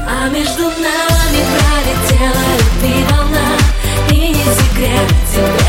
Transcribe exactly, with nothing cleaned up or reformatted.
А между нами пролетела любви волна. И не секрет, тебе